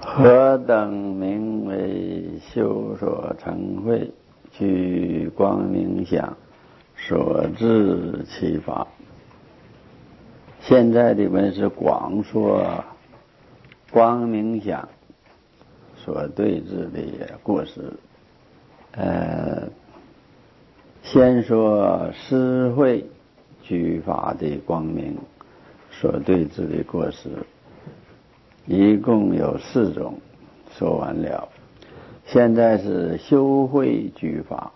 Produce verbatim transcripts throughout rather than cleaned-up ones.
何等名为修所成慧，具光明想，所至其法。现在的文是广说光明想所对治的过失。呃，先说施慧具法的光明所对治的过失，一共有四种，说完了。现在是修慧具法，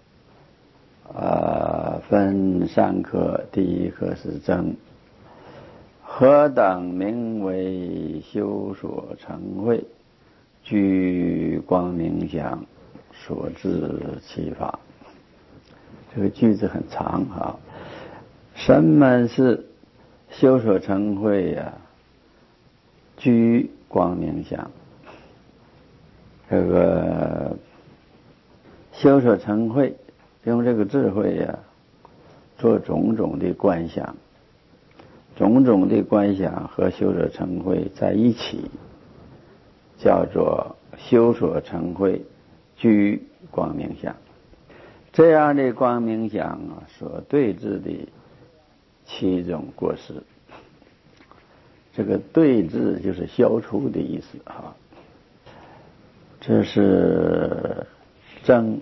呃，分三科，第一科是真。何等名为修所成慧，具光明想，所至其法。这个句子很长啊。什么是修所成慧呀、啊？具光明想。这个修所成慧，用这个智慧呀、啊，做种种的观想。种种的观想和修所成慧在一起，叫做修所成慧具光明想。这样的光明想啊，所对治的七种过失。这个对治就是消除的意思啊。这是正。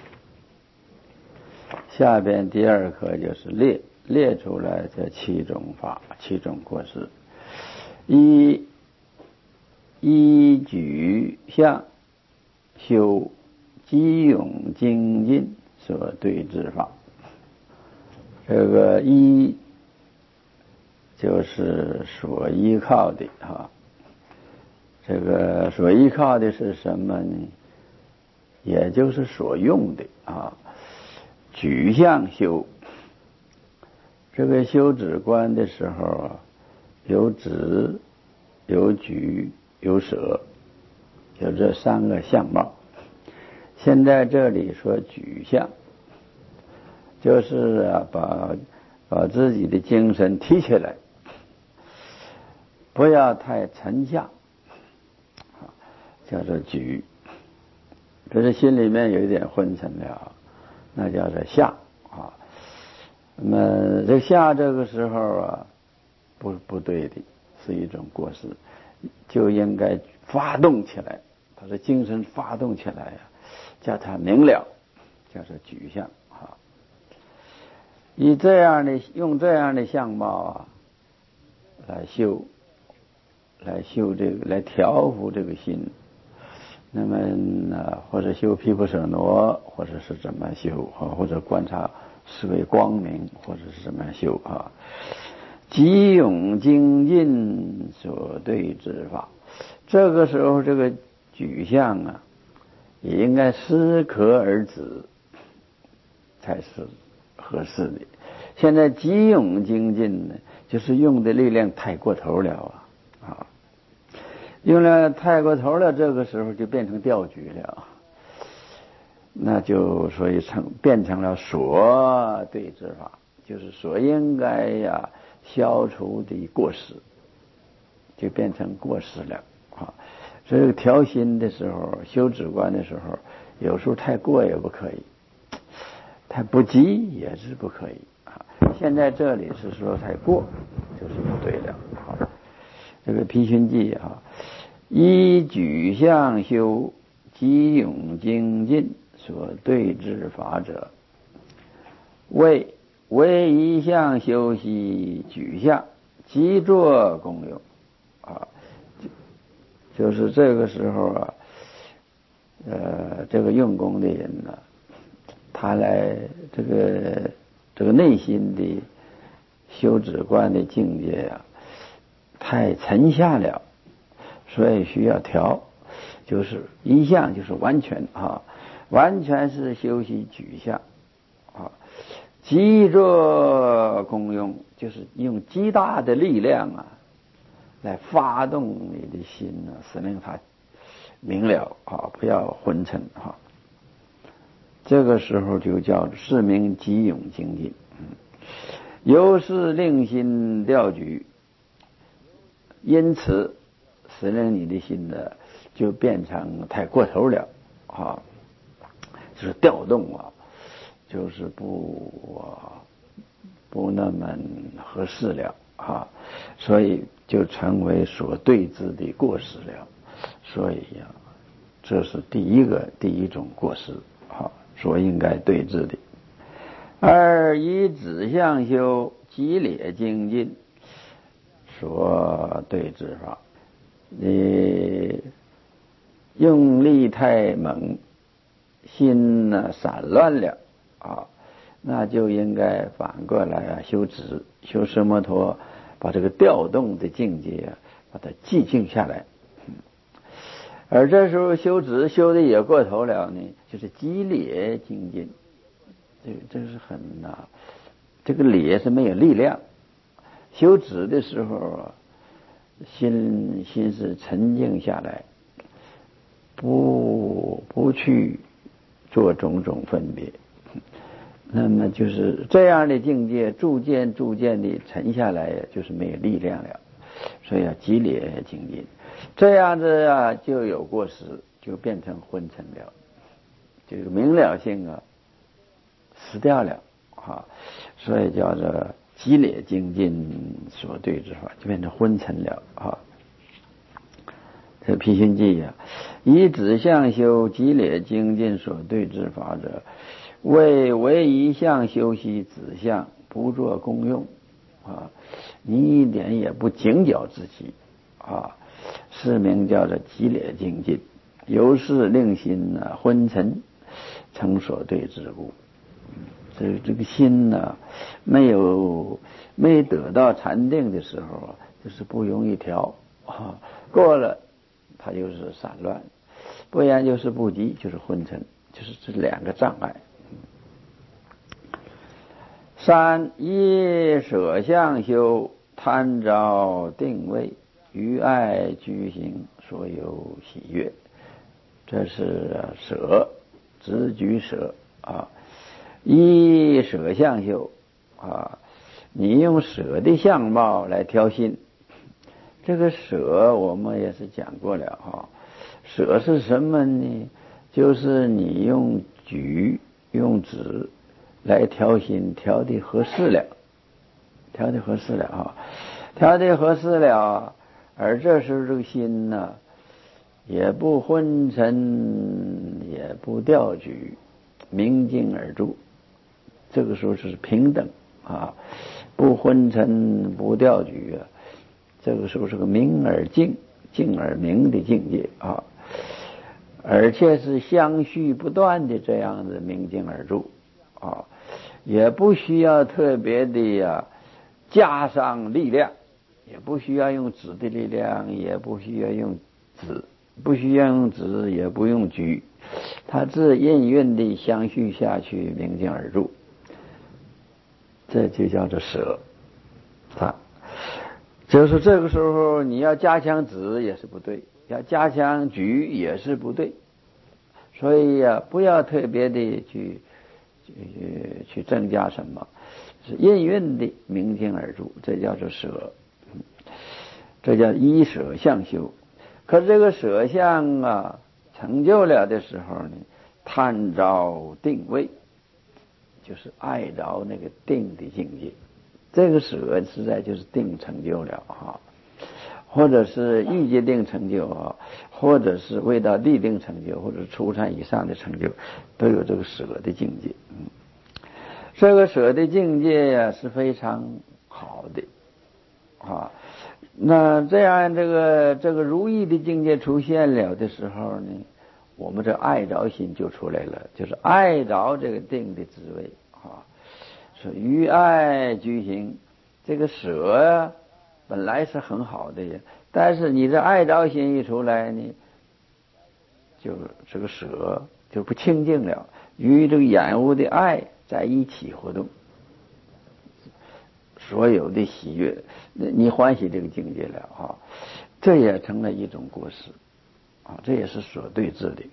下边第二课就是列。列出来这七种法，七种过失。一依举相修机勇精进所对治法。这个依就是所依靠的啊，这个所依靠的是什么呢？也就是所用的啊。举相修，这个修止观的时候啊，有止、有举、有舍，有这三个相貌。现在这里说举相，就是啊，把把自己的精神提起来，不要太沉下，叫做举。可是心里面有一点昏沉了，那叫做下啊。那么这下这个时候啊，不不对的，是一种过失，就应该发动起来，把这精神发动起来呀、啊，叫它明了，叫做举相啊。以这样的用这样的相貌啊，来修，来修这个，来调伏这个心。那么呢，或者修毗婆舍那，或者是怎么修啊？或者观察思维光明，或者是怎么修啊？机勇精进所对治法。这个时候，这个举相啊，也应该适可而止，才是合适的。现在机勇精进呢，就是用的力量太过头了啊啊！用了太过头了，这个时候就变成调举了，那就所以成变成了所对治法，就是所应该呀消除的过失，就变成过失了啊。所以调心的时候，修止观的时候，有时候太过也不可以，太不及也是不可以啊。现在这里是说太过，就是不对了啊。这个毗熏记啊。依举相修机勇精进所对治法者，为为一相修习举相，即作功用啊。就是这个时候啊，呃，这个用功的人呢、啊，他来这个这个内心的修止观的境界啊，太沉下了。所以需要调，就是一相就是完全啊，完全是修习举相啊，极作功用，就是用极大的力量啊，来发动你的心呢、啊，使令它明了啊，不要昏沉啊。这个时候就叫是名极勇精进，嗯，由是令心调举，因此使令你的心呢就变成太过头了啊，就是调动啊，就是不不那么合适了啊，所以就成为所对治的过失了。所以呀、啊，这是第一个第一种过失啊，所应该对治的。二以指相修激烈精进所对治法，你用力太猛，心呢散乱了啊，那就应该反过来啊修止，修奢摩陀，把这个调动的境界啊，把它寂静下来。而这时候修止修的也过头了呢，就是激烈精进，这个这是很啊，这个烈是没有力量。修止的时候啊，心心是沉静下来，不不去做种种分别，那么就是这样的境界，逐渐逐渐的沉下来，就是没有力量了。所以要激烈精进，这样子啊就有过失，就变成昏沉了，这个明了性啊失掉了啊，所以叫做激烈精进所对之法，就变成昏沉了啊。这辟心记呀、啊，以指相修激烈精进所对之法者，为唯一相修习指相，不做功用啊，你一点也不警觉自己啊，是名叫做激烈精进，由是令心呢、啊、昏沉，成所对之故。这这个心呢、啊，没有没得到禅定的时候啊，就是不容易调啊，过了它就是散乱，不然就是不急，就是昏沉，就是这两个障碍。三依舍相修，贪着定位，于爱居行，所有喜悦。这是舍，直举舍啊。依舍相修啊，你用舍的相貌来挑心。这个舍我们也是讲过了哈，舍是什么呢？就是你用举用指来调心，调的合适了，调的合适了啊，调的合适了，而这时候这个心呢，也不昏沉，也不掉举，明静而住，这个时候是平等啊，不昏沉，不掉举啊。这个时候是个明而静，静而明的境界啊，而且是相续不断的这样的明静而住啊，也不需要特别的呀加上力量，也不需要用指的力量，也不需要用指，不需要用指，也不用举，它自应运的相续下去，明静而住，这就叫做舍它。就是这个时候你要加强指也是不对，要加强举也是不对，所以呀、啊，不要特别的去去去增加什么，是应运的明静而住，这叫做舍，这叫依舍相修。可是这个舍相啊成就了的时候呢，探着定位，就是爱着那个定的境界。这个舍实在就是定成就了哈，或者是欲界定成就啊，或者是未到地定成就，或者初禅以上的成就，都有这个舍的境界。嗯，这个舍的境界呀、啊、是非常好的啊。那这样这个这个如意的境界出现了的时候呢，我们这爱着心就出来了，就是爱着这个定的滋味啊。是于爱居行，这个舍啊本来是很好的呀，但是你这爱着心一出来呢，就这个舍就不清净了，与这个染污的爱在一起活动，所有的喜悦，你欢喜这个境界了啊，这也成了一种过失啊，这也是所对治的。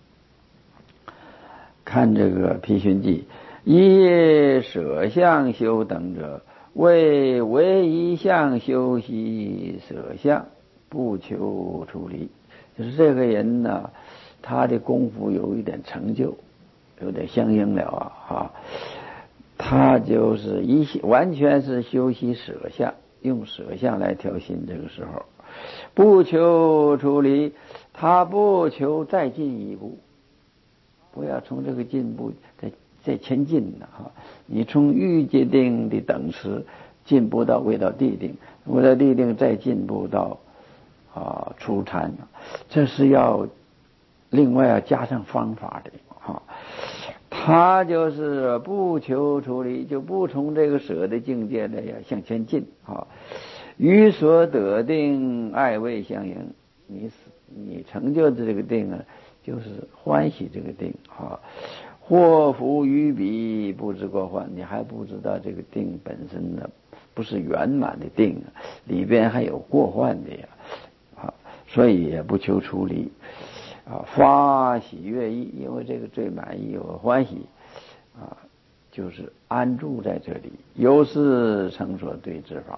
看这个辟熏记，依舍相修等者，为唯一相修习舍相，不求出离， 就是这个人呢，他的功夫有一点成就，有点相应了啊啊，他就是一完全是修习舍相，用舍相来调心。这个时候不求出离，他不求再进一步，不要从这个进步再再前进了哈。你从欲界定的等持进步到未到地定，未到地定再进步到啊初禅，这是要另外要加上方法的哈。他就是不求出离，就不从这个舍的境界来呀向前进啊。于所得定爱未相应，你你成就的这个定啊，就是欢喜这个定啊。祸福于彼不知过患，你还不知道这个定本身呢不是圆满的定，里边还有过患的呀啊，所以也不求出离啊，发喜悦意，因为这个最满意和欢喜啊，就是安住在这里，由是成所对治法。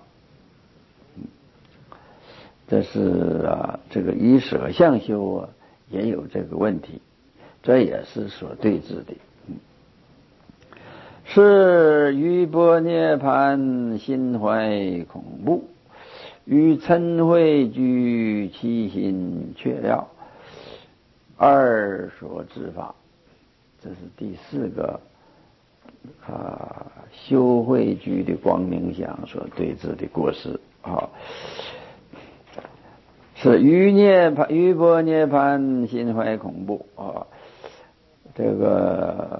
这是啊，这个以舍相修啊，也有这个问题，这也是所对治的。嗯，是于般涅盘心怀恐怖，与嗔恚居其心却了，二所治法。这是第四个啊，修慧居的光明相所对治的过失啊。是于涅盘于般涅盘心怀恐怖啊，这个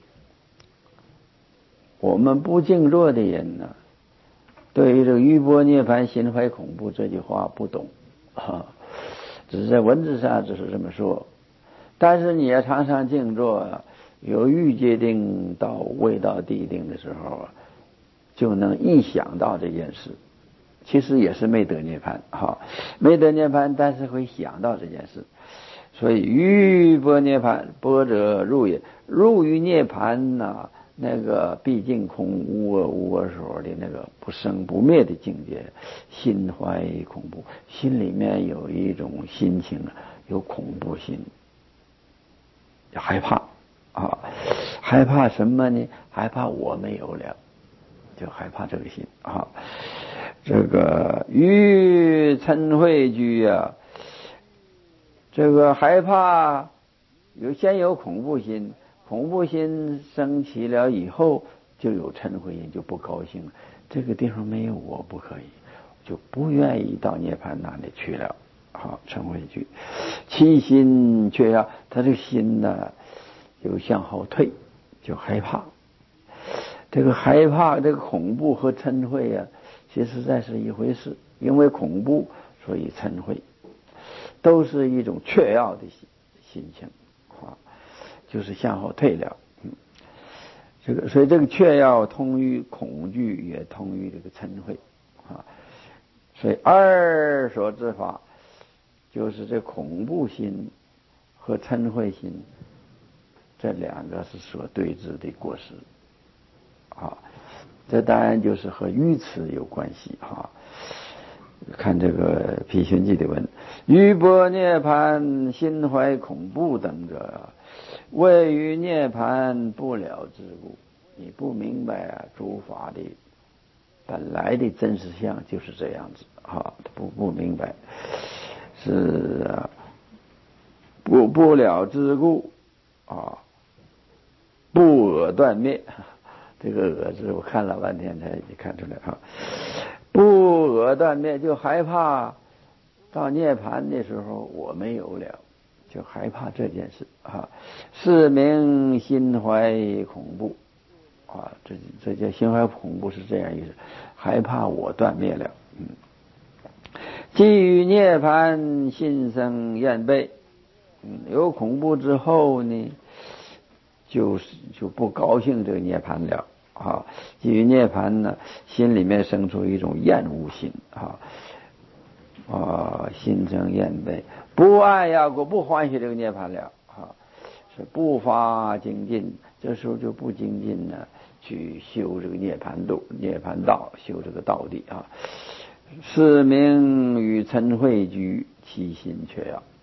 我们不静坐的人呢，对于这个于般涅盘心怀恐怖这句话不懂啊，只是在文字上只是这么说，但是你也常常静坐，有欲界定到未到地定的时候啊，就能一想到这件事。其实也是没得涅槃哈，没得涅槃，但是会想到这件事，所以于般涅槃，般者入也，入于涅槃呢，那个毕竟空无我无我所的那个不生不灭的境界，心怀恐怖，心里面有一种心情，有恐怖心，害怕啊，害怕什么呢？害怕我没有了，就害怕这个心啊。这个于嗔恚居啊，这个害怕有先有恐怖心，恐怖心升起了以后，就有嗔恚心，就不高兴了。这个地方没有我不可以，就不愿意到涅槃那里去了。好，嗔恚居，其心却要他这个心呢，就向后退，就害怕。这个害怕，这个恐怖和嗔恚啊，其实在是一回事。因为恐怖，所以嗔恚，都是一种雀跃的心心情啊，就是向后退了。嗯，这个所以这个雀跃通于恐惧，也通于这个嗔恚啊。所以二所治法，就是这恐怖心和嗔恚心这两个是所对治的过失。啊，这当然就是和愚痴有关系哈。看这个《毗寻记》的文，于般涅盘心怀恐怖等者，谓于涅盘不了之故。你不明白啊，诸法的本来的真实相就是这样子啊，不不明白，是啊，不不了之故啊，不讹断灭。这个讹字我看了半天才看出来啊，不讹断灭，就害怕到涅槃的时候我没有了，就害怕这件事啊。是名心怀恐怖啊，这这叫心怀恐怖，是这样意思，害怕我断灭了。嗯，基于涅槃心生厌悲，嗯，有恐怖之后呢，就是就不高兴这个涅槃了啊。基于涅槃呢，心里面生出一种厌恶心啊啊，心生厌悲，不爱呀，我不欢喜这个涅槃了啊，是不发精进，这时候就不精进呢，去修这个涅槃道，涅槃道，修这个道地啊。是名与嗔恚居，其心却要。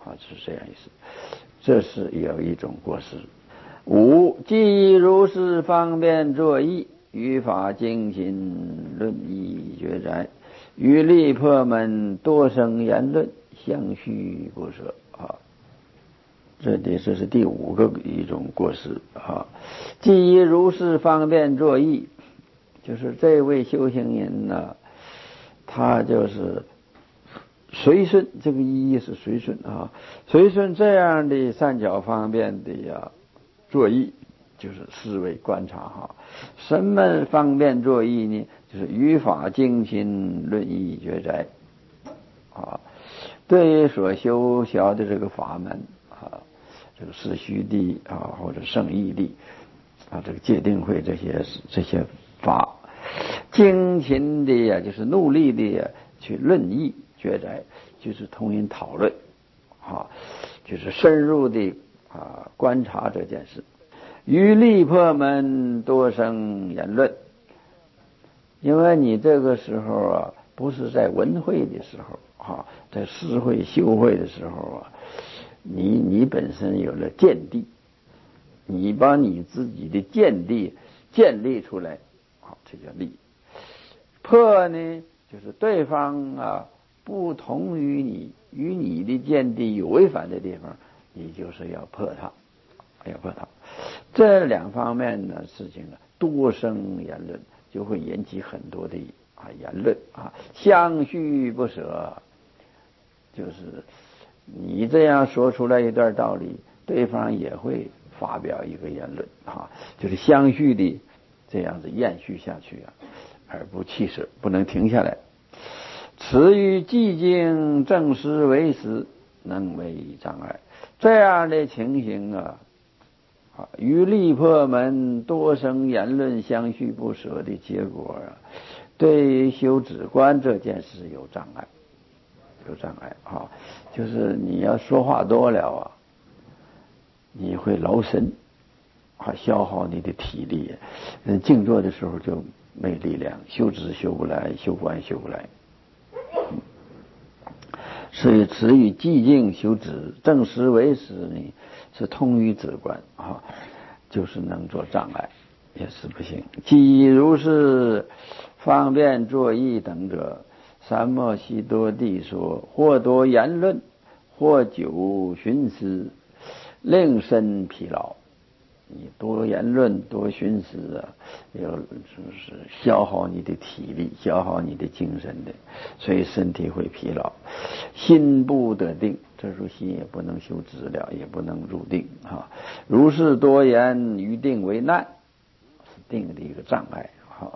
啊，是这样意思。这是有一种过失。五，既如是方便作意，语法精勤论义决哉，于利破门多生言论，相续不舍啊。这里这是第五个一种过失啊。既如是方便作意，就是这位修行人呢，他就是随顺，这个意义是随顺啊，随顺这样的善巧方便的呀作意，就是思维观察哈。什么方便作意呢？就是语法精勤论义决哉啊。对于所修学的这个法门啊，这个四虚谛啊，或者圣义谛啊，这个戒定慧这些这些法，精勤的呀，就是努力的呀去论义决哉，就是同人讨论啊，就是深入的啊观察这件事。于利破门多生言论，因为你这个时候啊，不是在文会的时候啊，在思会修会的时候啊，你你本身有了见地，你把你自己的见地建立出来，好，这叫利。破呢，就是对方啊不同于你，与你的见地有违反的地方，你就是要破它，要破它。这两方面的事情呢，多生言论，就会引起很多的啊言论啊，相续不舍，就是你这样说出来一段道理，对方也会发表一个言论啊，就是相续的这样子延续下去啊，而不弃舍，不能停下来。此与寂静正思为实，能为障碍。这样的情形啊。啊，与利破门多生言论相续不舍的结果啊，对于修止观这件事有障碍，有障碍啊，就是你要说话多了啊，你会劳神啊，消耗你的体力，嗯，静坐的时候就没力量，修止修不来，修观修不来。嗯，所以此与寂静修止正思为实呢，是通于止观啊，就是能做障碍，也是不行。即如是方便作意等者，三摩悉多地说，或多言论，或久寻思，令身疲劳。你多言论多寻思啊，要就是消耗你的体力，消耗你的精神的，所以身体会疲劳，心不得定，这时候心也不能修止了，也不能入定啊。如是多言，于定为难，是定的一个障碍啊。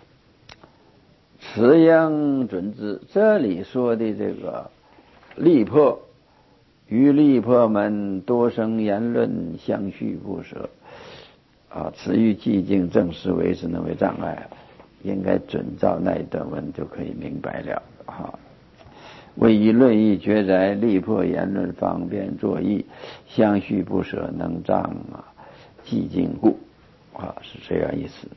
此应准之。这里说的这个力破，于力破门多生言论相续不舍啊，此欲寂静正思为实，能为障碍，应该准照那一段文就可以明白了啊。为以论义决哉，力破言论方便作意，相续不舍，能障啊寂静故啊，是这样意思。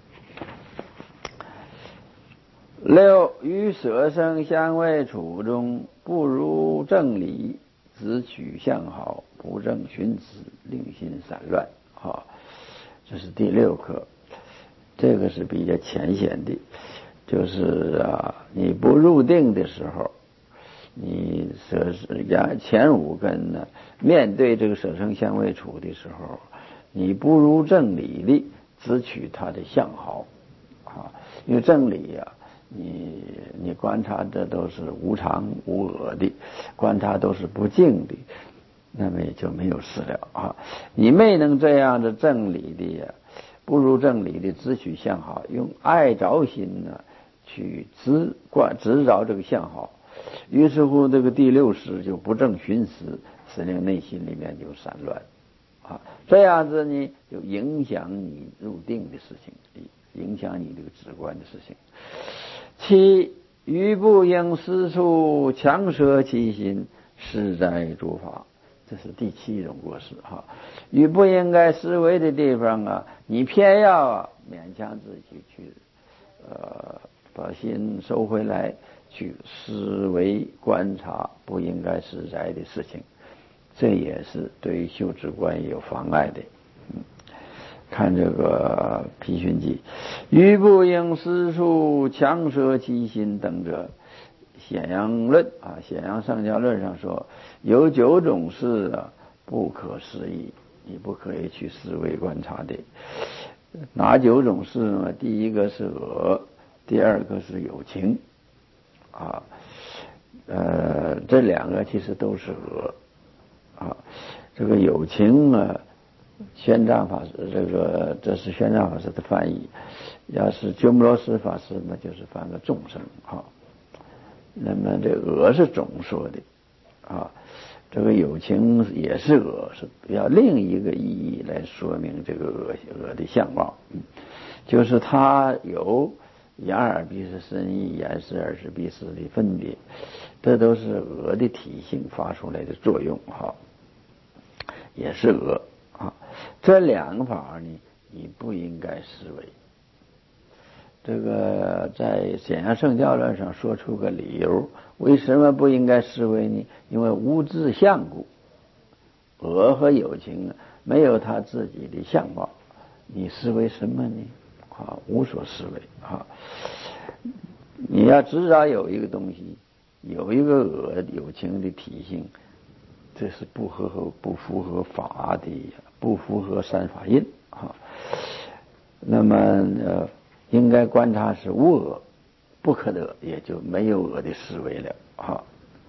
六，于舍生香味处中，不如正理，只取相好，不正寻思，令心散乱啊。这是第六课，这个是比较浅显的，就是啊，你不入定的时候，你舍前五根呢，面对这个舍生香味处的时候，你不如正理的只取它的相好啊，因为正理呀、啊。你你观察的都是无常无我的，观察都是不净的，那么也就没有事了啊。你没能这样的正理的呀，不如正理的只取相好，用爱着心呢去执观执着这个相好，于是乎这个第六识就不正寻思，使令内心里面就散乱啊。这样子呢，就影响你入定的事情，影响你这个止观的事情。七，于不应思处，强舍其心，是在诸法。这是第七种过失哈。于不应该思维的地方啊，你偏要啊勉强自己去呃把心收回来， 去思维观察不应该实在的事情，这也是对于修止观有妨碍的。嗯，看这个批训记，欲不应思处，强摄其心等者，显阳论啊，显阳圣教论上说，有九种事啊不可思议，你不可以去思维观察的。哪九种事呢？第一个是恶，第二个是有情啊，呃，这两个其实都是恶啊。这个有情啊，玄奘法师这个这是玄奘法师的翻译，要是鸠摩罗什法师那就是翻个众生啊。那么这恶是总说的啊，这个有情也是恶，是要另一个意义来说明这个恶恶的相貌，嗯，就是它有眼耳鼻舌身意眼识耳识鼻识的分别，这都是恶的体性发出来的作用哈，也是恶啊。这两个法呢，你不应该思维。这个在显阳圣教论上说出个理由，为什么不应该思维呢？因为无自相故，恶和有情没有他自己的相貌，你思维什么呢？啊，无所思维啊！你要至少有一个东西，有一个恶有情的体性，这是不合合不符合法的，不符合三法印啊。那么呃。应该观察是无我，不可得，也就没有我的思维了啊。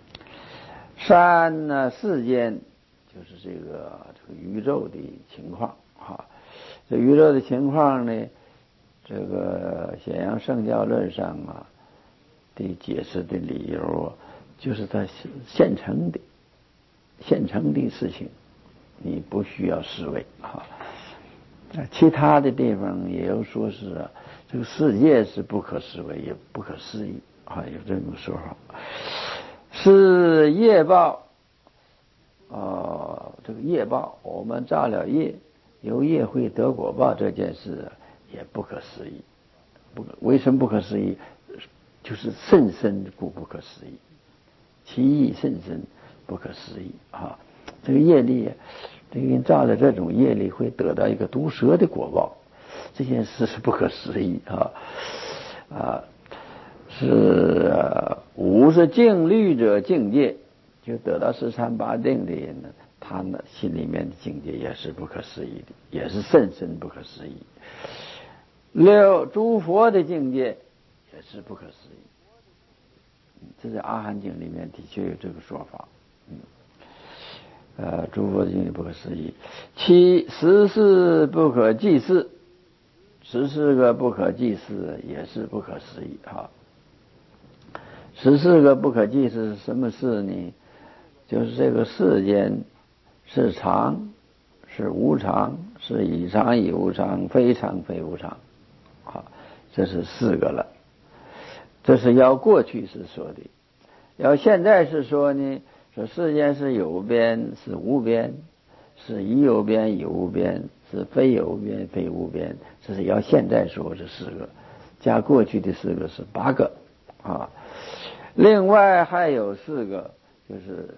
三呢，世间就是这个这个宇宙的情况啊。这宇宙的情况呢，这个显阳圣教论上啊的解释的理由啊，就是它现成的现成的事情，你不需要思维啊。其他的地方也有说是啊，这个世界是不可思维也不可思议啊，有这种说法。是业报啊、呃，这个业报，我们造了业，由业会得果报这件事也不可思议。不可，为什么不可思议？就是甚深故不可思议，其意甚深，不可思议啊！这个业力，这个人造了这种业力，会得到一个毒蛇的果报，这件事是不可思议啊！啊，是五是静虑者境界，就得到十禅八定的人呢，他呢心里面的境界也是不可思议的，也是甚深不可思议。六诸佛的境界也是不可思议，这在阿含经里面的确有这个说法。嗯，呃，诸佛的境界不可思议。七十事不可计事，十四个不可计事也是不可思议哈。十四个不可计事是什么事呢？就是这个世间是常是无常，是以常以无常，非常非无常。好，这是四个了。这是要过去是说的，要现在是说呢，说世间是有边是无边，是已有边已无边，是非有边非无边，这是要现在说是四个，加过去的四个是八个啊。另外还有四个，就是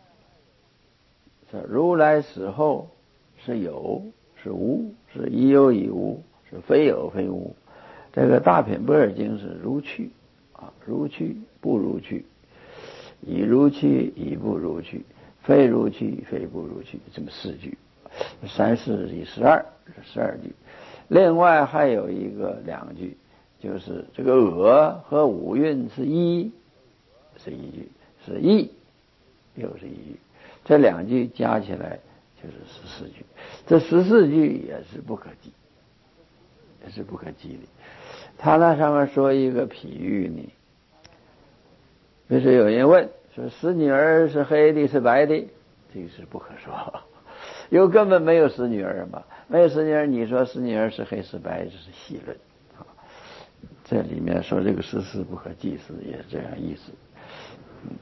是如来死后是有是无，是已有已无，是非有非无。这个大品般若经是如去啊，如去不如去，已如去已不如去，非如去非不如去，这么四句，三四一十二，十二句。另外还有一个两句，就是这个我和五蕴是一，是一句，是一又是一句，这两句加起来就是十四句。这十四句也是不可计，也是不可计的。他那上面说一个譬喻呢，比如说有人问说使女儿是黑的是白的，这个是不可说，因为根本没有使女儿嘛，没有使女儿，你说使女儿是黑是白，这是戏论啊。这里面说这个十四不可计事也是这样意思。嗯，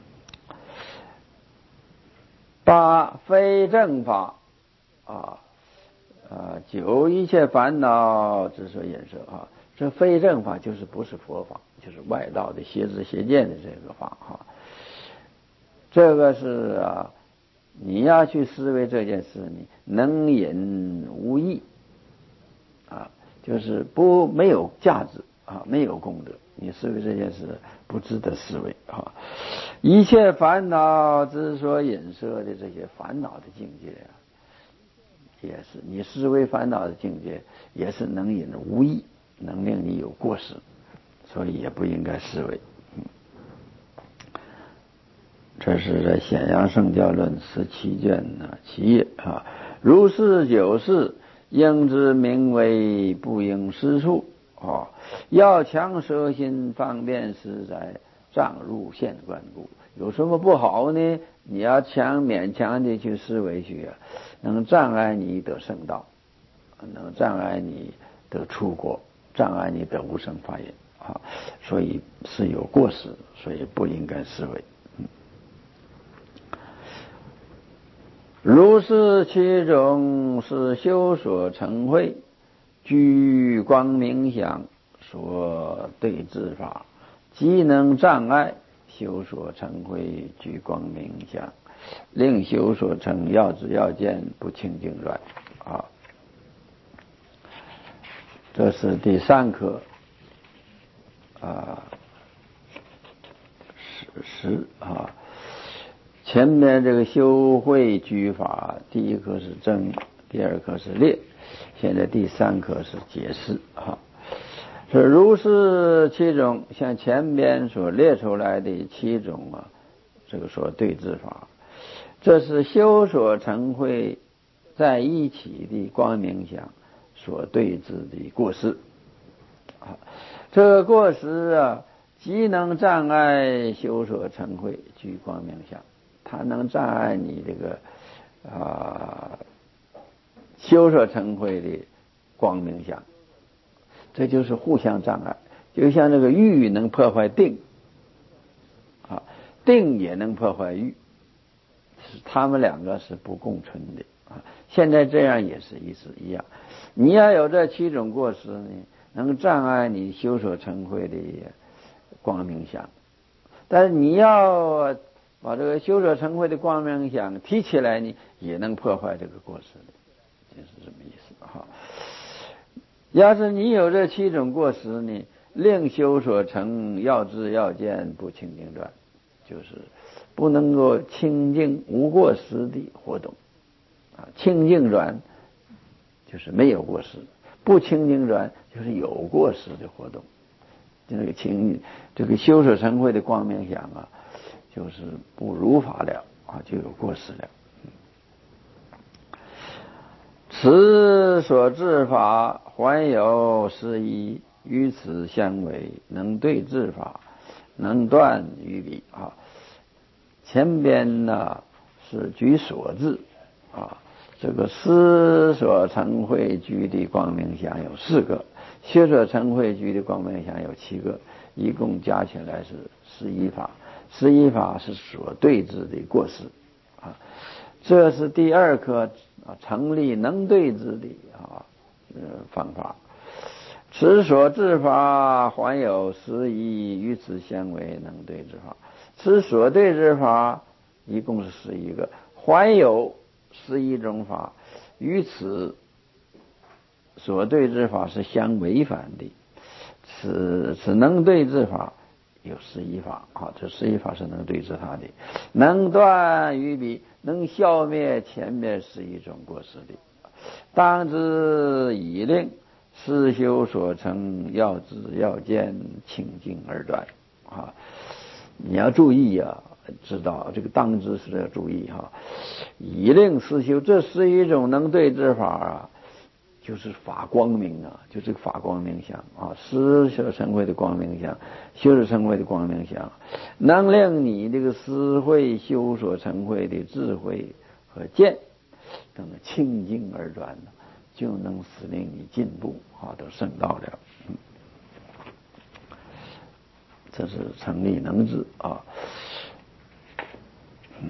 八非正法啊。啊，九一切烦恼之所引摄啊， 这非正法就是不是佛法，就是外道的邪知邪见的这个法哈。这个是啊，你要去思维这件事，你能引无益啊，就是不没有价值啊，没有功德。你思维这件事不值得思维啊。一切烦恼之所引摄的这些烦恼的境界啊，也是你思维烦恼的境界，也是能引无益，能令你有过失，所以也不应该思维。嗯，这是在《显扬圣教论》十七卷呢其页啊。如是九事，应知名为不应失处啊。要强摄心，方便实在，障入现观故。有什么不好呢？你要强勉强的去思维去啊，能障碍你得圣道，能障碍你得出国，障碍你得无生法忍啊，所以是有过失，所以不应该思维。嗯，如是其中是修所成慧，居光明想所对治法，即能障碍修所成慧居光明想，令修所成要知要见不清净乱啊。这是第三课啊，十十啊。前面这个修慧居法，第一课是增，第二课是列，现在第三课是解释啊。是如是七种，像前边所列出来的七种啊，这个说对治法，这是修所成慧在一起的光明想所对治的过失啊。这个过失啊，即能障碍修所成慧居光明想，它能障碍你这个啊修所成慧的光明想。这就是互相障碍，就像这个欲能破坏定啊，定也能破坏欲，他们两个是不共存的啊。现在这样也是意思一样，你要有这七种过失呢，能障碍你修所成慧的光明想，但是你要把这个修所成慧的光明想提起来呢，也能破坏这个过失的，就是这么意思哈。要是你有这七种过失呢，令修所成要知要见不清净转，就是不能够清净无过失的活动啊。清净转就是没有过失，不清净转就是有过失的活动。这个清这个修所成慧的光明想啊，就是不如法了啊，就有过失了。此所治法，还有是以与此相违，能对治法，能断于彼啊。前边呢是举所治啊，这个思所成慧居的光明想有四个，修所成慧居的光明想有七个，一共加起来是十一法。十一法是所对治的过失啊。这是第二课啊，成立能对治的啊呃方法。此所治法，还有十一与此相违能对治法。此所对治法一共是十一个，还有十一种法与此所对治法是相违反的。此此能对治法有十一法啊，这十一法是能对治它的，能断于彼，能消灭前面十一种过失的。当知以令思修所成要知要见清净而断啊！你要注意啊，知道这个当知是要注意哈。以令思修，这是一种能对治法啊，就是法光明啊，就这个法光明想啊，思所成慧的光明想，修所成慧的光明想，能令你这个思慧修所成慧的智慧和见等清净而转，就能使令你进步啊，都圣道了。嗯，这是成立能知啊。嗯，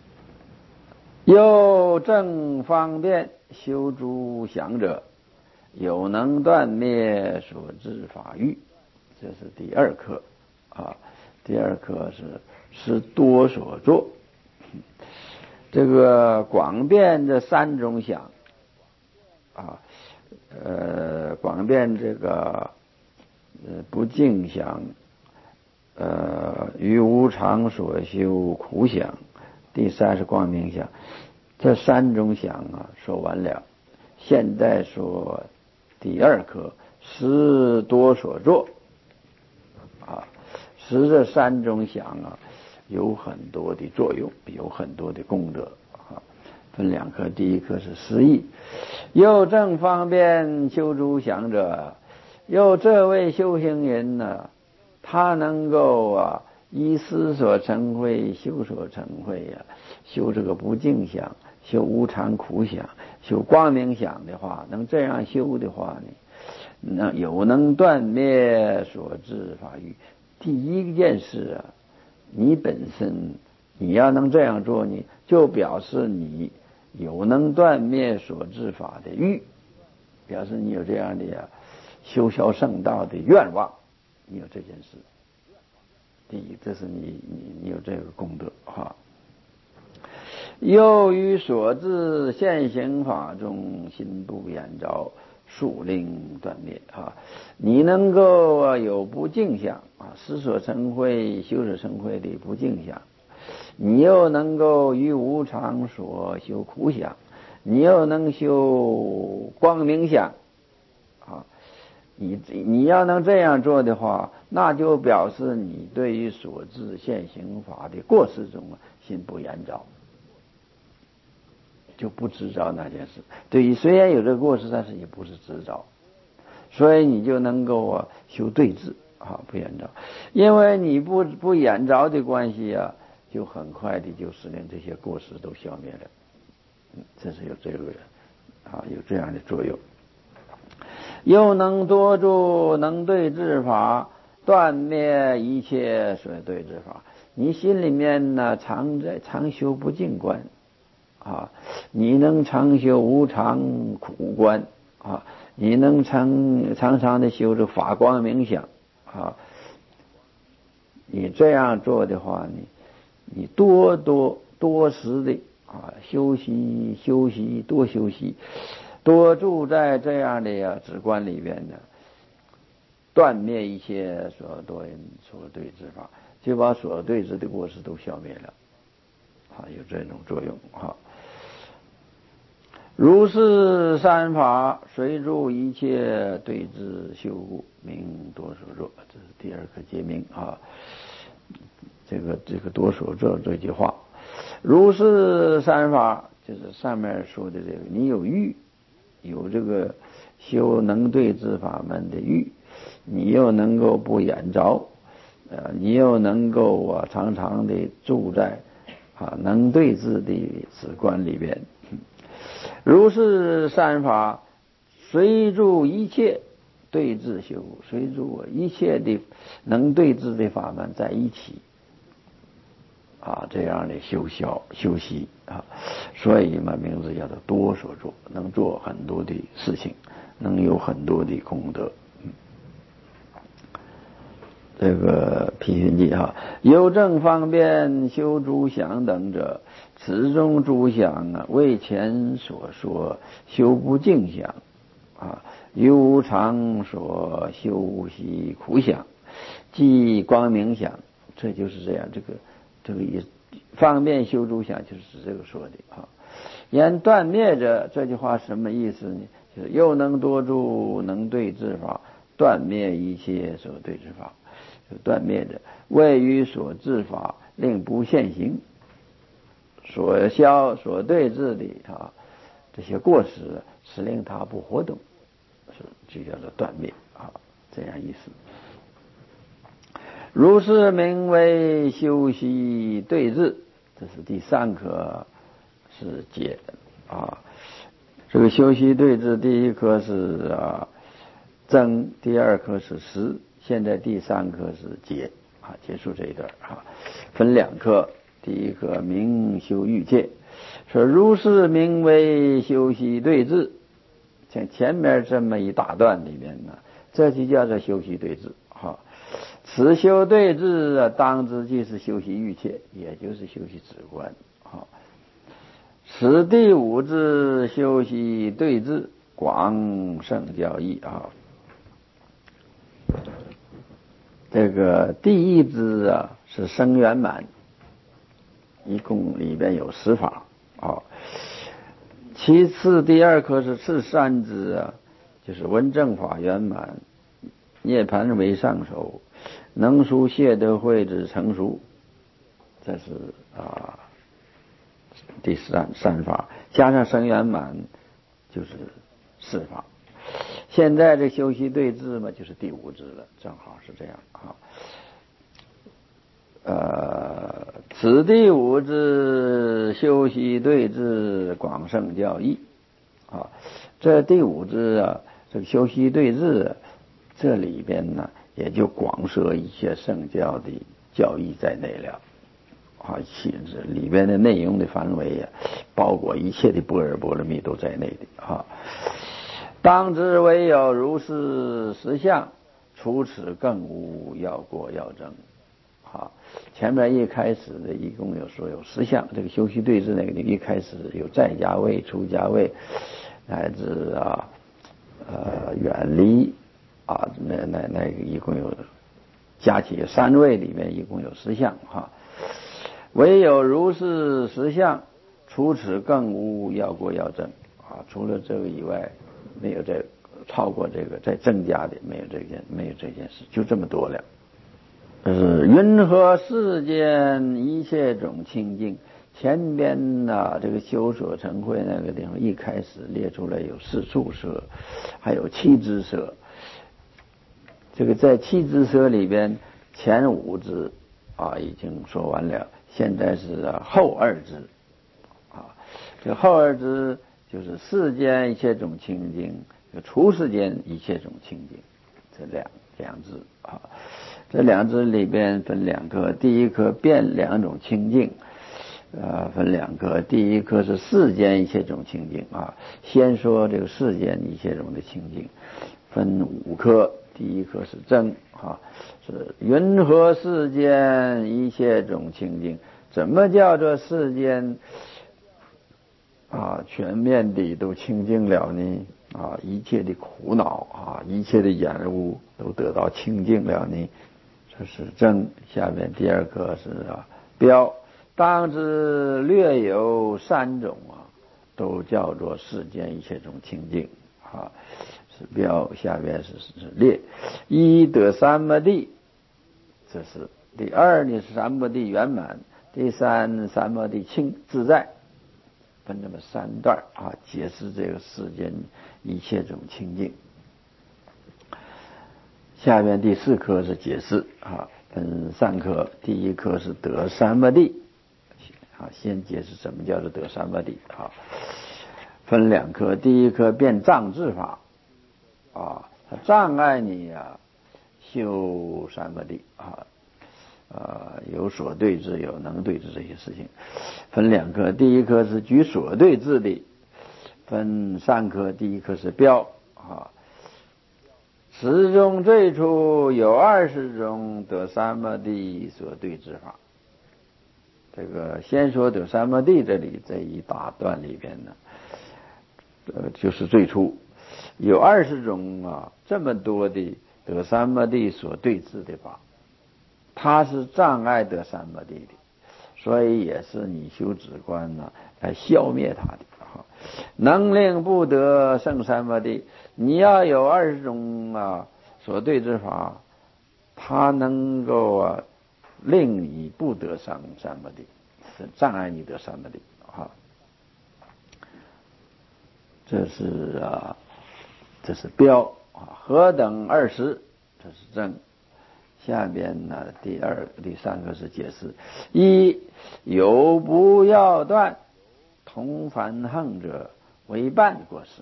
又正方便修诸想者， 有能断灭所知法欲，这是第二课啊。第二课是是多所作，这个广遍这三种想啊，呃，广遍这个呃不净想，呃于无常所修苦想，第三是光明想，这三种想啊说完了。现在说第二课是多所作啊，是这三种想啊有很多的作用，有很多的功德啊。分两课，第一课是思义，又正方便修诸想者，又这位修行人呢，他能够啊依思所成慧修所成慧呀、啊，修这个不净想，修无常苦想，修光明想的话，能这样修的话呢，那有能断灭所知法欲。第一件事啊，你本身你要能这样做呢，就表示你有能断灭所知法的欲，表示你有这样的呀修销圣道的愿望，你有这件事。第一，这是你你你有这个功德哈。又于所知现行法中心不言着，速令断灭啊！你能够有不净想啊，思所成慧修所成慧的不净想，你又能够于无常所修苦想，你又能修光明想啊！你你要能这样做的话，那就表示你对于所知现行法的过失中啊，心不言着，就不执着那件事。对于虽然有这个过失，但是也不是执着，所以你就能够啊修对治啊，不言着。因为你不不言着的关系啊，就很快的就使令这些过失都消灭了。嗯，这是有这个啊，有这样的作用。又能多助能对治法，断灭一切所对治法。你心里面呢常在常修不净观啊，你能常修无常苦观啊，你能常常常的修这法光冥想啊。你这样做的话，你你多多多时的啊修习修习多修习。多住在这样的呀止观里边呢，断灭一切所对所对之法，就把所对之的过失都消灭了，啊，有这种作用啊。如是三法，随住一切对治修故，名多所作。这是第二课解明啊。这个这个多所作这句话，如是三法，就是上面说的这个，你有欲。有这个修能对治法门的欲，你又能够不眼着，呃，你又能够啊常常的住在啊能对治的止观里边。如是三法，随住一切对治修，随住一切的能对治的法门在一起。啊，这样的修消修习啊，所以嘛，名字叫做多所作，能做很多的事情，能有很多的功德。嗯、这个《毗熏记》哈，有正方便修诸想等者，此中诸想啊，为前所说修不净想啊，于无常所修无习苦想，即光明想，这就是这样这个。这个也方便修诸想，就是这个说的啊。言断灭者，这句话什么意思呢？就是又能多助能对治法，断灭一切所对治法。就断灭者，位于所治法，令不现行，所消所对治的啊这些过失，使令它不活动，是就叫做断灭啊，这样意思。如是名为修习对治，这是第三课是解啊。这个修习对治，第一课是啊增，第二课是实，现在第三课是解啊，结束这一段啊，分两课。第一课明修欲界，说如是名为修习对治， 像前面这么一大段里面呢，这就叫做修习对治。哈，此修对治啊，当知即是修习欲切，也就是修习止观。哈，此第五支修习对治，广胜教义啊。这个第一支啊是生圆满，一共里边有十法啊。其次第二科是次三支啊，就是文正法圆满，涅盘为上首，能书谢德慧之成熟，这是啊第三三法，加上生圆满就是四法。现在这修习对治嘛，就是第五支了，正好是这样啊。呃，此第五支修习对治，广胜教义啊。这第五支啊，这个修习对治，这里边呢也就广摄一切圣教的教义在内了啊。其实里边的内容的范围啊，包括一切的般若波罗蜜都在内的啊。当知唯有如是实相，除此更无要过要争。好，前面一开始的一共有说有十项，这个修习对治那个一开始有在家位、出家位，乃至啊呃远离啊那那那个一共有加起三位里面一共有十项哈。唯有如是十项，除此更无要过要争啊。除了这个以外，没有再超过这个再增加的，没有这件没有这件事，就这么多了。就是云何世间一切种清净。前边呢这个修所成会那个地方一开始列出来有四处舍，还有七支舍。这个在七支舍里边，前五支啊已经说完了，现在是后二支啊。这后二支就是世间一切种清净，除世间一切种清净，这两两支啊。这两支里边分两科，第一科变两种清净，呃，分两科。第一科是世间一切种清净啊，先说这个世间一切种的清净，分五科。第一科是真啊，是云何世间一切种清净？怎么叫做世间啊全面的都清净了呢？啊，一切的苦恼啊，一切的染污都得到清净了呢？这是正。下面第二个是啊标，当知略有三种啊，都叫做世间一切种清净啊，是标。下面是是列，一得三摩地，这是第二呢是三摩地圆满，第三三摩地清自在，分这么三段啊，解释这个世间一切种清净。下面第四科是解释啊，分三科。第一科是得三摩地啊，先解释什么叫做得三摩地啊，分两科。第一科变障治法啊，它障碍你啊修三摩地啊，呃有所对治有能对治这些事情，分两科。第一科是举所对治的，分三科。第一科是标啊。十中最初有二十种得三摩地所对治法。这个先说得三摩地，这里这一大段里边呢，呃，就是最初有二十种啊，这么多的得三摩地所对治的法，它是障碍得三摩地的，所以也是你修止观呢来消灭它的。能令不得胜三摩地，你要有二十种啊所对之法，它能够啊令你不得上三摩地，是障碍你得三摩地啊。这是啊，这是标啊，何等二十，这是正。下边呢，第二、第三个是解释：一有不要断，同凡横者为伴过失。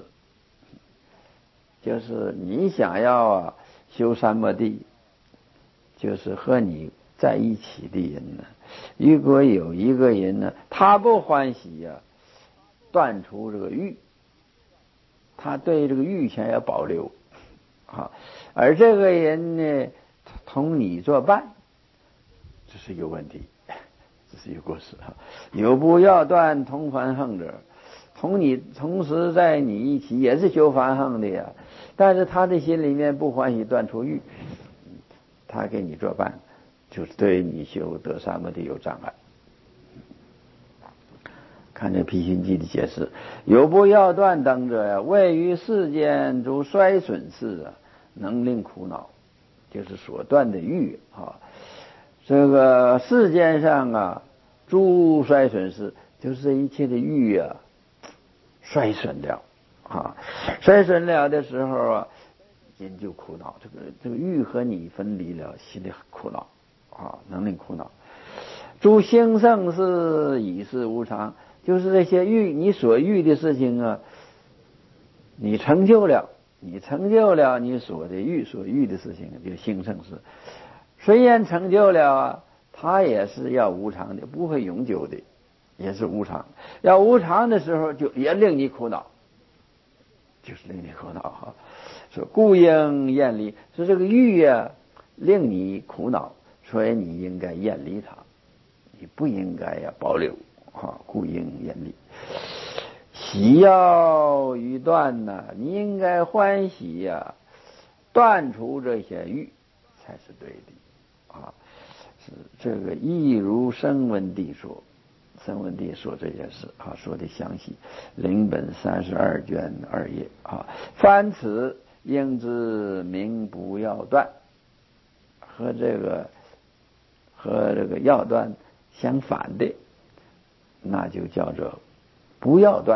就是你想要啊修三摩地，就是和你在一起的人呢，如果有一个人呢，他不欢喜呀、啊，断除这个欲， 他对这个欲权要保留，啊，而这个人呢，同你作伴，这是有问题，这是有过失啊。有不要断同烦横者，同你同时在你一起也是修烦横的呀，但是他的心里面不欢喜断除欲，他给你作伴，就是对你修得三摩地有障碍。看这毗熏记的解释，有不要断等者呀，位于世间诸衰损事啊，能令苦恼，就是所断的欲啊。这个世间上啊，诸衰损事，就是这一切的欲啊，衰损了啊，衰损了的时候啊，人就苦恼。这个这个欲和你分离了，心里很苦恼啊，能令苦恼。诸兴盛事已是无常。就是这些欲，你所欲的事情啊，你成就了，你成就了你所的欲所欲的事情，就兴盛事。虽然成就了啊，它也是要无常的，不会永久的，也是无常。要无常的时候，就也令你苦恼，就是令你苦恼哈。说故应厌离，说这个欲啊，令你苦恼，所以你应该厌离它，你不应该呀保留。啊，故应厌离。喜要于断呢，你应该欢喜呀、啊，断除这些欲才是对的啊。是这个亦如声闻地说，声闻地说这件事啊，说的详细。临本三十二卷二页啊，凡此应知名不要断，和这个和这个要断相反的。那就叫做不要断。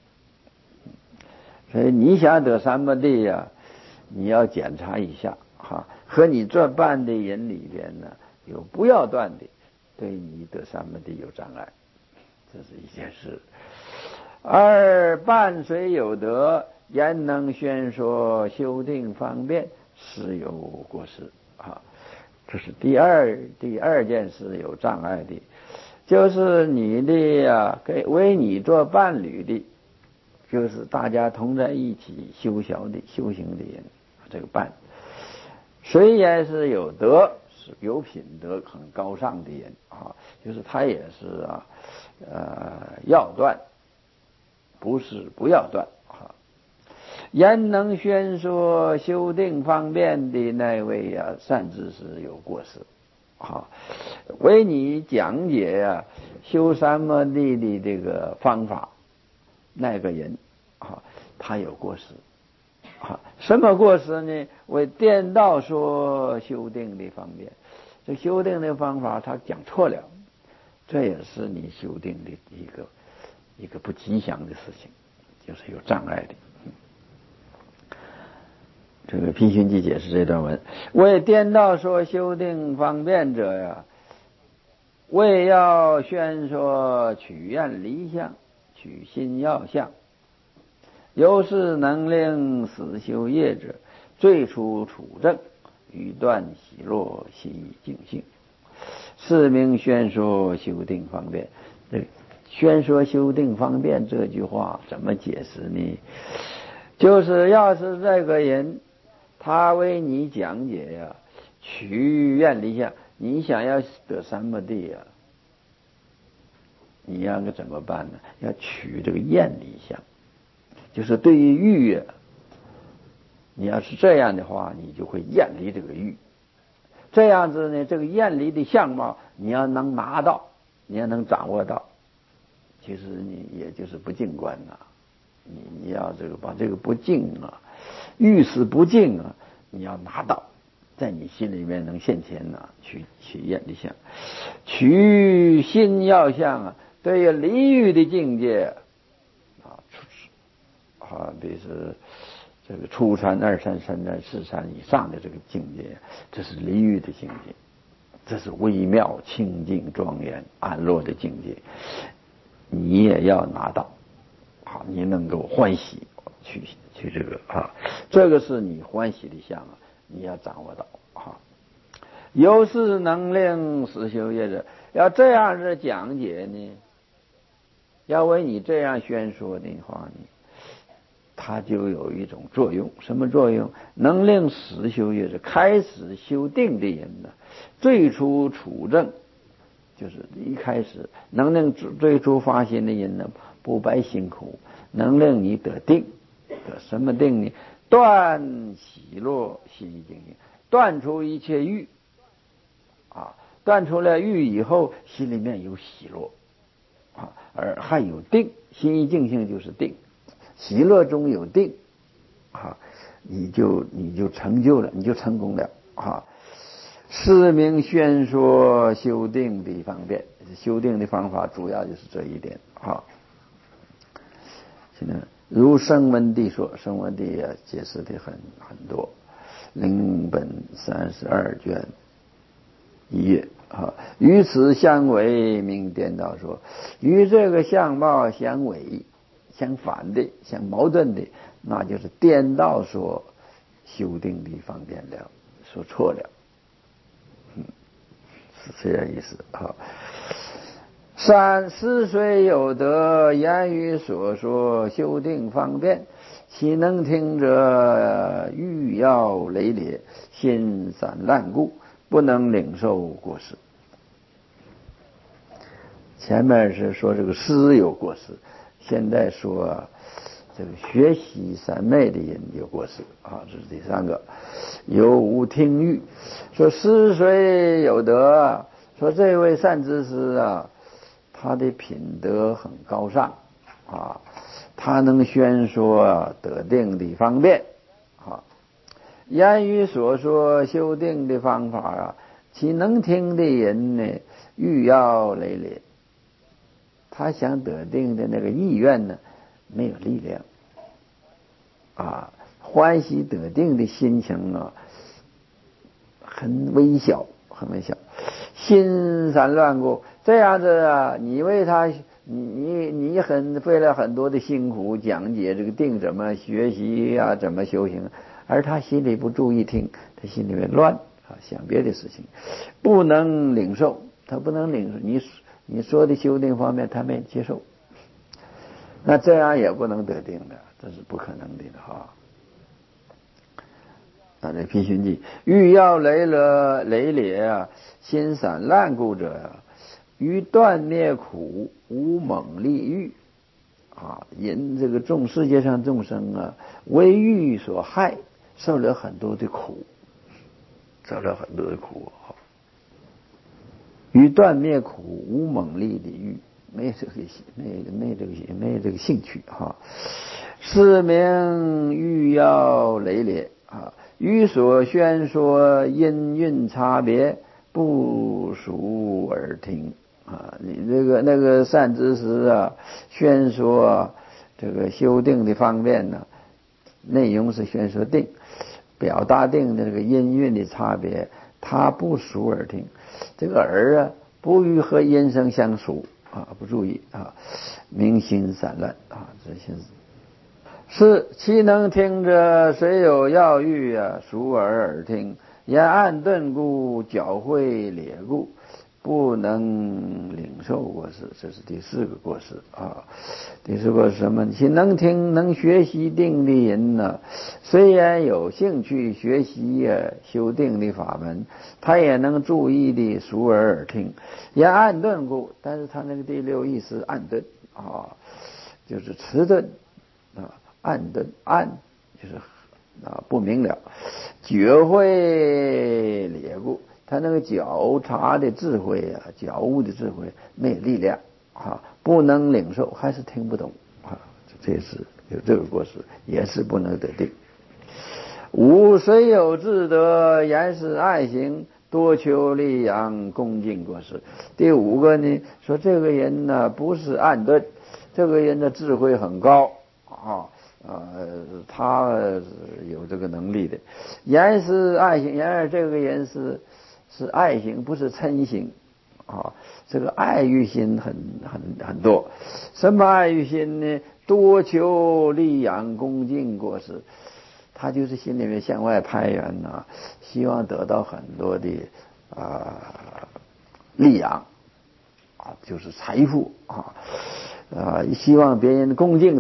所以你想得三摩地呀、啊，你要检查一下哈，和你这伴的人里边呢，有不要断的，对你得三摩地有障碍，这是一件事。二伴虽有德，焉能宣说修定方便，实有过失啊。这是第二第二件事有障碍的。就是你的呀，给为你做伴侣的，就是大家同在一起修小的修行的人，这个伴，虽然是有德，是有品德很高尚的人啊，就是他也是啊，呃，要断，不是不要断啊。焉能宣说修定方便的那位啊，善知识有过失。好，为你讲解呀、啊，修三摩地的这个方法，那个人啊，他有过失啊。什么过失呢？为颠倒说修定的方便，这修定的方法他讲错了，这也是你修定的一个一个不吉祥的事情，就是有障碍的。这个毗熏记解释这段文，为颠倒说修定方便者呀，为要宣说取愿离相，取心要相，由是能令死修业者，最初处正，与断喜乐，悉净性，是名宣说修定方便。这宣说修定方便这句话怎么解释呢？就是要是这个人他为你讲解呀、啊，取愿离相，你想要得三摩地呀、啊，你要怎么办呢？要取这个厌离相，就是对于欲啊，你要是这样的话，你就会厌离这个欲。这样子呢，这个厌离的相貌，你要能拿到，你要能掌握到，其实你也就是不净观呐、啊。你你要这个把这个不净啊，欲是不净啊，你要拿到，在你心里面能现前呐、啊，去去厌离相，取心要相啊，对于离欲的境界啊，啊，比如是这个初禅、二禅、三禅、四禅以上的这个境界，这是离欲的境界，这是微妙、清净、庄严、安乐的境界，你也要拿到。好，你能够欢喜去去这个啊，这个是你欢喜的相啊，你要掌握到啊。由是能令实修业者，要这样是讲解呢，要为你这样宣说的话呢， 它就有一种作用。什么作用？能令实修业者开始修定的人呢，最初处正，就是一开始能令最初发心的人呢，不白辛苦，能令你得定。得什么定呢？断喜乐心意净心，断除一切欲啊，断除了欲以后，心里面有喜乐啊，而还有定，心意净性就是定，喜乐中有定啊，你就你就成就了，你就成功了啊。是名宣说修定的方便，修定的方法主要就是这一点啊。现在如声闻地说，声闻地也解释的很很多，领本三十二卷一页啊。与此相违，名颠倒说，与这个相貌相违、相反的、相矛盾的，那就是颠倒说修定的方便了，说错了，嗯，是这样意思啊。三思虽有德，言语所说修定方便，岂能听者欲要累累，心散烂故，不能领受过失。前面是说这个思有过失，现在说这个学习三昧的人有过失啊，这是第三个。有无听欲，说思虽有德，说这位善知识啊，他的品德很高尚啊，他能宣说得定的方便啊，言语所说修定的方法啊，其能听的人呢，欲要累累，他想得定的那个意愿呢，没有力量啊，欢喜得定的心情啊，很微小，很微小，心散乱故。这样子啊，你为他，你你你很费了很多的辛苦讲解这个定怎么学习啊，怎么修行，而他心里不注意听，他心里面乱啊，想别的事情，不能领受，他不能领受你你说的修定方面，他没接受，那这样也不能得定的，这是不可能的哈。啊，这批寻记，欲要累了累咧啊，心散烂故者啊，于断灭苦无猛力欲啊，因这个众世界上众生啊，为欲所害，受了很多的苦，受了很多的苦啊。于断灭苦无猛力的欲，没这个没没这个没这个兴趣哈。是名欲要累咧啊。于所宣说音韵差别，不熟而听啊！你这个那个善知识啊，宣说这个修定的方面呢，内容是宣说定，表达定的这个音韵的差别，他不熟而听，这个耳啊不与和音声相熟啊，不注意啊，明心散乱啊，这心是其能听者，虽有要欲啊，熟耳而听，言暗钝故，搅秽裂故，不能领受过失。这是第四个过失啊。第四个是什么？其能听能学习定的人呢，虽然有兴趣学习啊修定的法门，他也能注意的熟耳而听，言暗钝故，但是他那个第六意是暗钝啊，就是迟钝啊。暗的暗就是啊不明了，觉会裂故，他那个觉察的智慧啊，觉悟的智慧没有力量啊，不能领受，还是听不懂啊，这是有这个过失，也是不能得定。吾虽有智德，言是爱行，多求利养，恭敬过失。第五个呢，说这个人呢不是暗钝，这个人的智慧很高啊。呃，他有这个能力的。言是爱行，然而这个人是是爱行，不是嗔行啊。这个爱欲心很很很多。什么爱欲心呢？多求利养恭敬过失。他就是心里面向外攀援呐、啊，希望得到很多的啊利养啊，就是财富啊，啊，希望别人恭敬他。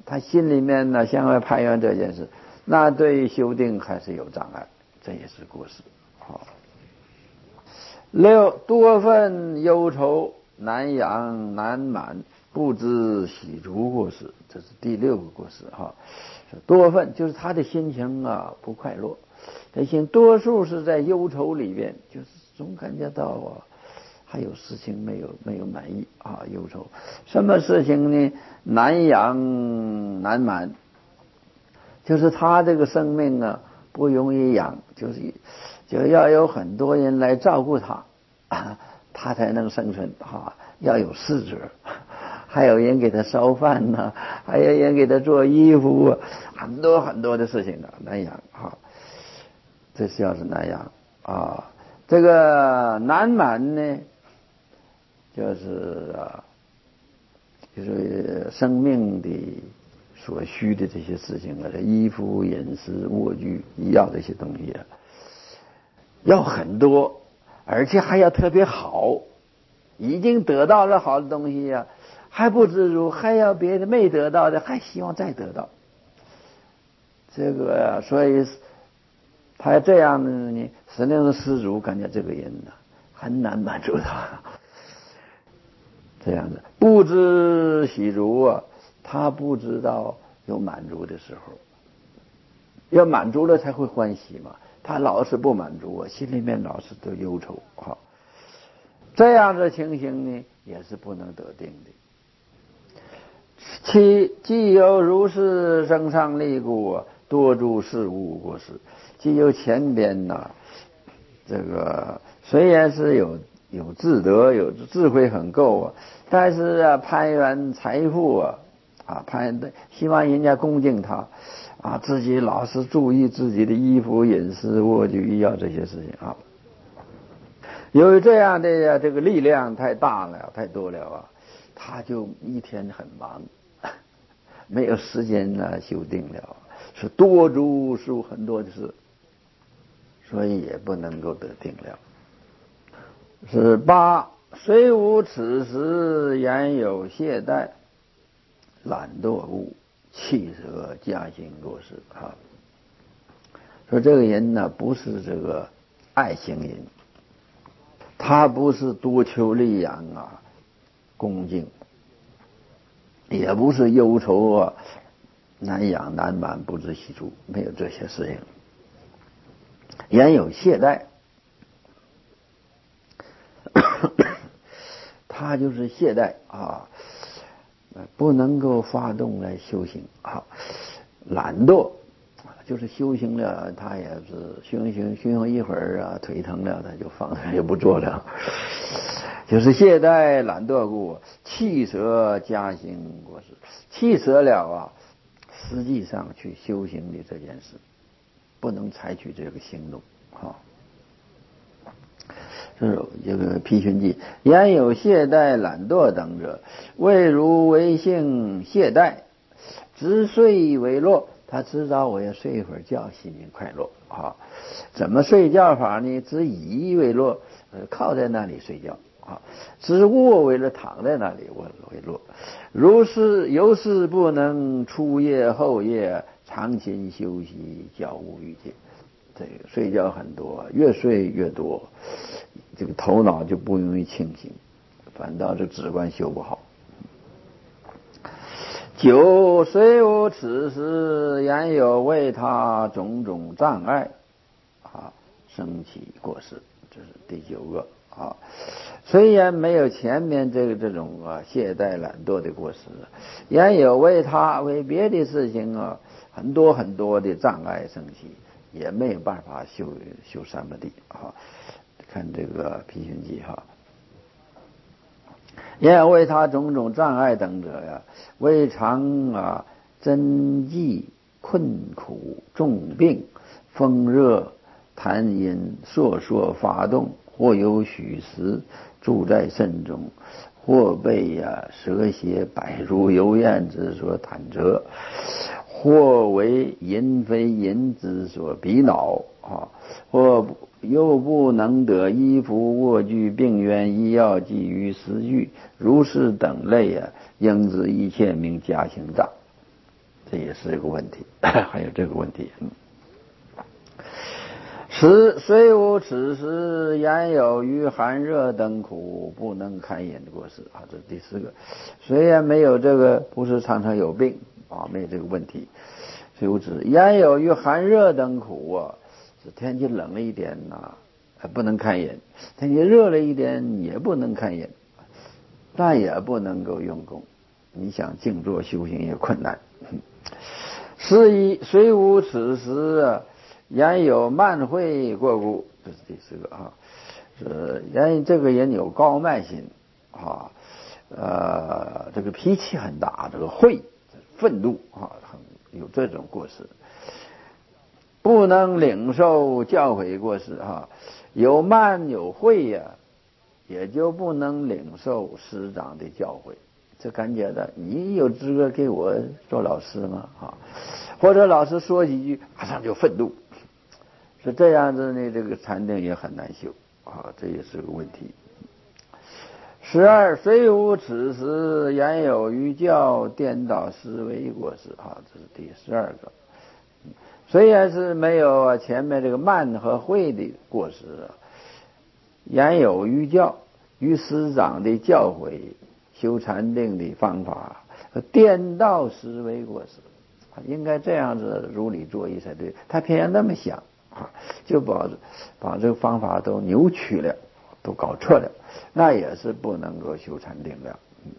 他心里面呢向外攀缘这件事，那对修定还是有障碍，这也是过失。好，六多愤忧愁难养难满不知喜足过失，这是第六个过失哈。多愤就是他的心情啊不快乐，他心多数是在忧愁里边，就是总感觉到啊还有事情没有没有满意啊，忧愁。什么事情呢？难养难满，就是他这个生命啊不容易养，就是就要有很多人来照顾他，啊、他才能生存啊，要有侍者，还有人给他烧饭呢、啊，还有人给他做衣服啊，很多很多的事情的难养啊，这是要是难养啊。这个难满呢，就是啊，就是生命的所需的这些事情啊，衣服、饮食、卧具、医药这些东西啊，要很多，而且还要特别好。已经得到了好的东西啊，还不知足，还要别的没得到的，还希望再得到。这个，所以他这样的呢，实际上是施主感觉这个人呢很难满足他。这样子不知喜足啊，他不知道有满足的时候，要满足了才会欢喜嘛。他老是不满足啊，心里面老是都忧愁啊。这样的情形呢，也是不能得定的。其既有如是生上利故啊，多诸事物过失。既有前边呐、啊，这个虽然是有有智德，有智慧很够啊，但是啊，攀缘财富啊，啊攀希望人家恭敬他，啊，自己老是注意自己的衣服、饮食、卧具、医药这些事情啊。由于这样的这个力量太大了，太多了啊，他就一天很忙，没有时间呢修定了，是多诸数很多的事，所以也不能够得定了。是八，虽无此时，言有懈怠、懒惰故，气舍加行过失啊。说这个人呢，不是这个爱行人。他不是多求利养啊，恭敬，也不是忧愁啊，难养难满不知喜足，没有这些事情。言有懈怠，他就是懈怠啊，不能够发动来修行啊，懒惰。就是修行了，他也是修行修行一会儿啊，腿疼了，他就放下也不做了。就是懈怠懒惰故，弃舍加行过失。弃舍了啊，实际上去修行的这件事，不能采取这个行动啊。这是这个批训记，言有懈怠懒惰等者，谓如为性懈怠，直睡为乐。他知道我要睡一会儿觉，心情快乐啊。怎么睡觉法呢？只以为乐，呃，靠在那里睡觉啊；只卧为了躺在那里我为乐。如是由是不能初夜后夜长勤休息，较无欲界。这个睡觉很多，越睡越多，这个头脑就不容易清醒，反倒这止观修不好。九，虽无此时，言有为他种种障碍啊，生起过失，这是第九个啊。虽然没有前面这个这种啊懈怠懒惰的过失，言有为他为别的事情啊，很多很多的障碍生起，也没有办法修修三摩地啊。看这个批训记哈。也为他种种障碍等者呀，为常啊真迹困苦重病风热痰饮烁烁发动，或有许时住在肾中，或被呀、啊、蛇蝎百如油焰之所坦折，或为淫非淫之所逼恼啊，或又不能得衣服卧具病源医药及于食具如是等类啊，应知一切名加行障。 这也是一个问题，还有这个问题。嗯，此虽无此时，言有余寒热等苦，不能堪饮过失啊。这是第四个，虽然没有这个，不是常常有病啊，没有这个问题。虽无此，言有余寒热等苦啊，是天气冷了一点呐、啊，不能堪饮；天气热了一点也不能堪饮，但也不能够用功。你想静坐修行也困难。是以虽无此时，言有慢慧过故，这是第四个啊。是言这个人有高慢心啊，呃，这个脾气很大，这个慧愤怒啊，很有这种过失，不能领受教诲过失啊。有慢有慧呀、啊，也就不能领受师长的教诲。这感觉的，你有资格给我做老师吗？啊，或者老师说几句，马上就愤怒，是这样子呢，这个禅定也很难修啊，这也是个问题。十二，虽无此时，言有余教，颠倒思维过失啊，这是第十二个。虽然是没有啊前面这个慢和慧的过失啊，言有余教，于师长的教诲。修禅定的方法，颠倒思维过失，应该这样子如理作意才对。他偏要那么想啊，就把把这个方法都扭曲了，都搞错了，那也是不能够修禅定的。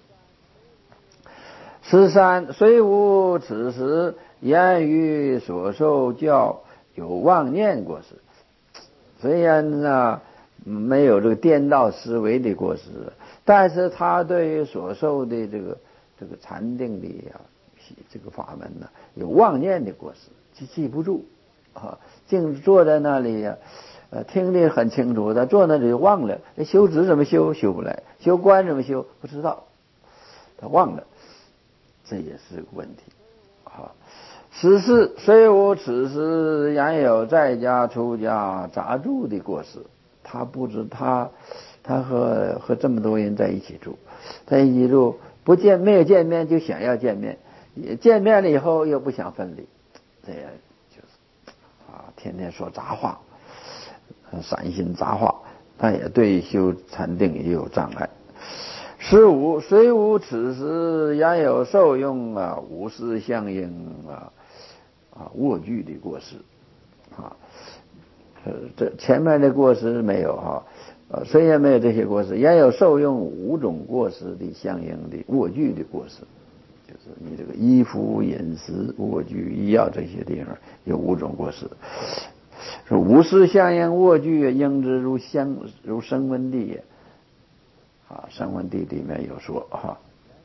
十三，虽无此时，言语所受教有妄念过失。虽然呢没有这个颠倒思维的过失，但是他对于所受的这个这个禅定的呀、啊、这个法门呢，有妄念的过失，记记不住啊，净坐在那里呀、啊，呃，听得很清楚，他坐那里就忘了，修止怎么修修不来，修观怎么修不知道，他忘了，这也是个问题啊。十四，虽无此时，言有在家出家杂住的过失。他不知他，他和和这么多人在一起住，在一起住不见没有见面就想要见面，见面了以后又不想分离，这样就是啊，天天说杂话，散心杂话，他也对修禅定也有障碍。十五，虽无此时，言有受用啊，无事相应啊。啊，卧具的过失啊，呃，这前面的过失没有哈，呃，虽然没有这些过失，也有受用五种过失的相应的卧具的过失，就是你这个衣服、饮食、卧具、医药这些地方有五种过失。说无事相应卧具，应之如香如声闻地也。啊，声闻地里面有说哈。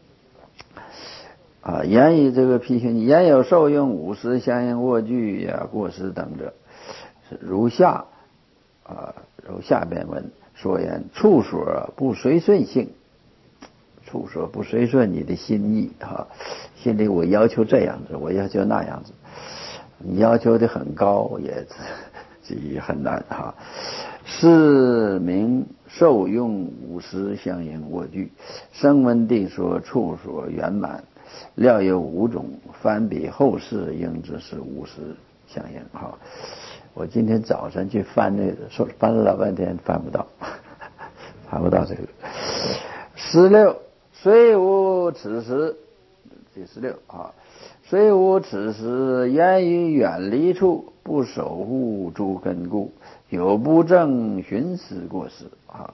啊，言以这个批评，言有受用五事相应卧具呀、过失等者，是如下啊，如下边文说言：处所不随顺性，处所不随顺你的心意哈、啊，心里我要求这样子，我要求那样子，你要求的很高也这也很难哈、啊。是名受用五事相应卧具，声闻地说处所圆满。料有五种，翻比后世应知是无事相应。哈，我今天早晨去翻那个，说翻了老半天翻不到，翻不到这个。十六，虽无此时，第十六啊，虽无此时，言于远离处，不守护诸根故，有不正寻思过失啊。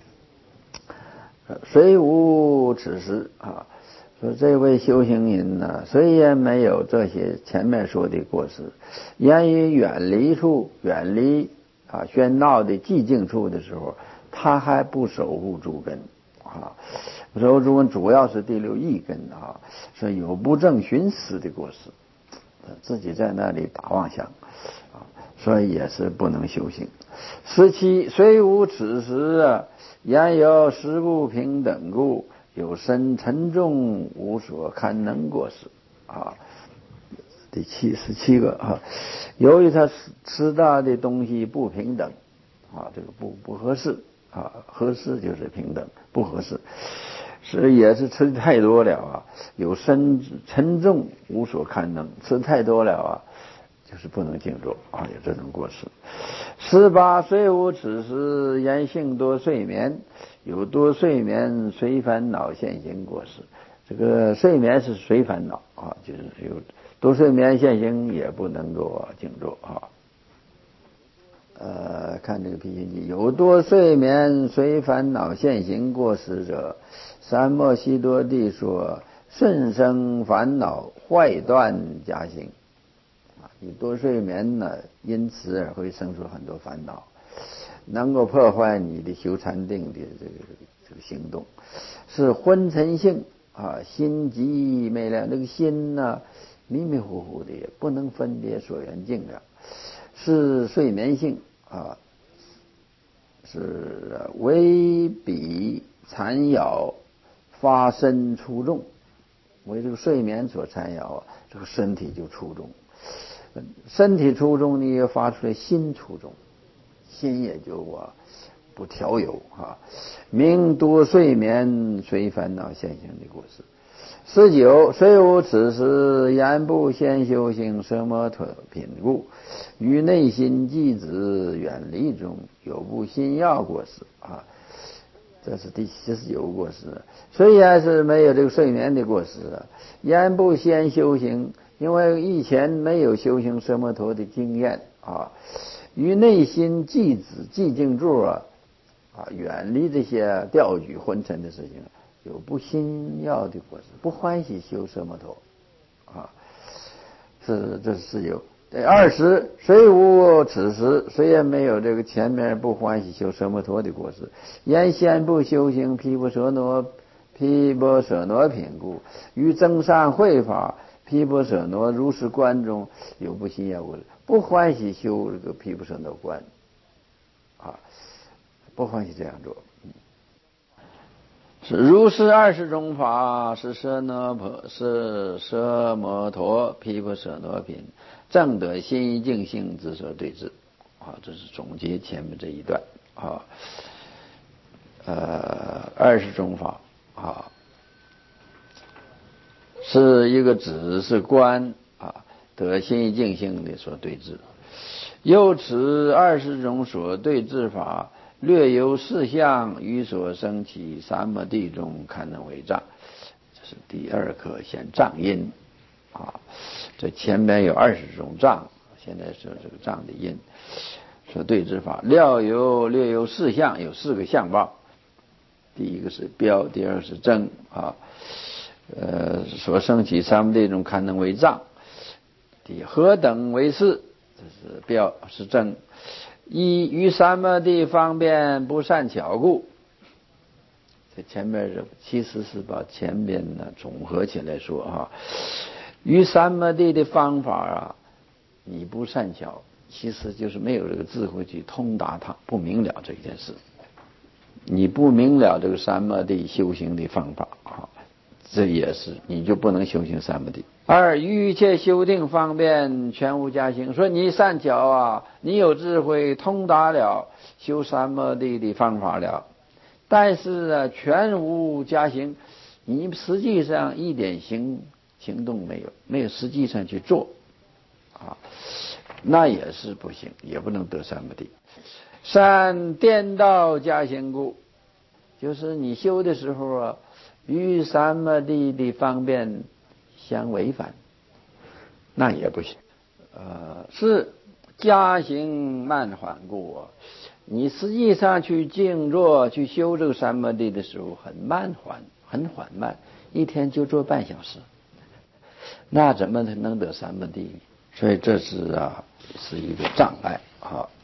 虽无此时啊。说这位修行人呢，虽然没有这些前面说的过失，言于远离处、远离啊喧闹的寂静处的时候，他还不守护诸根啊。守护诸根主要是第六意根啊，是有不正寻思的过失，自己在那里打妄想啊，所以也是不能修行。十七，虽无此时啊，言有实不平等故。有身沉重无所堪能过失啊，第七十七个啊，由于他吃吃到的东西不平等啊，这个不不合适啊，合适就是平等，不合适， 是也是吃的太多了啊，有身沉重无所堪能，吃太多了啊，就是不能静坐啊，有这种过失。十八虽无此时，言性多睡眠，有多睡眠随烦恼现行过失。这个睡眠是随烦恼啊，就是有多睡眠现行也不能够静坐啊。呃，看这个辟心记，有多睡眠随烦恼现行过失者，三摩悉多地说顺生烦恼坏断假行啊，你多睡眠呢，因此而会生出很多烦恼，能够破坏你的修禅定的这个这个行动，是昏沉性啊，心极昧亮，这个心呢迷迷糊糊的，也不能分别所缘境了，是睡眠性啊，是为彼缠绕发身出众，为这个睡眠所缠绕，这个身体就出众，身体出众你也发出来心出众，心也就啊不调有啊，名多睡眠随烦恼现行的过失。十九虽无此时，言不先修行奢摩他品故，于内心寂止远离中有不心要过失啊。这是第七十九个过失。虽然是没有这个睡眠的过失，言不先修行，因为以前没有修行奢摩他的经验啊，于内心寂止寂静住啊啊，远离这些钓举昏沉的事情，有不心要的过失，不欢喜修奢摩他啊，是这是有。二十虽无此时，虽然没有这个前面不欢喜修奢摩他的过失，言先不修行毗婆舍那毗婆舍那品故，于增上慧法毗婆舍那如是观中有不心要过失，不欢喜修这个毗婆舍那观啊，不欢喜这样做。是如是二十种法，是舍那婆是奢摩他毗婆舍那品，正得心一净性之所对治啊，这是总结前面这一段啊。呃，二十种法啊，是一个指是观啊，得心一净性的所对治。由此二十种所对治法，略有事相于所生起三摩地中，堪能为障。这是第二课，先障因啊。这前面有二十种障，现在说这个障的因。所对治法，料有略有四相，有四个相貌。第一个是标，第二是正啊。呃，所生起三摩地中，堪能为障。第何等为是？这是标，是正。一于三摩地方便不善巧故，这前面是其实是把前面呢总合起来说啊。于三摩地的方法啊，你不善巧，其实就是没有这个智慧去通达它，不明了这件事。你不明了这个三摩地修行的方法啊，这也是你就不能修行三摩地。二于一切修定方便全无加行，说你善巧啊，你有智慧通达了修三摩地的方法了，但是啊全无加行，你实际上一点行行动没有，没有实际上去做啊，那也是不行，也不能得三摩地。三颠倒加行故，就是你修的时候啊，与三摩地的方便相违反，那也不行。呃，是加行慢缓故啊，你实际上去静坐去修这个三摩地的时候很慢缓，很缓慢，一天就做半小时，那怎么能得三摩地？所以这是啊，是一个障碍啊。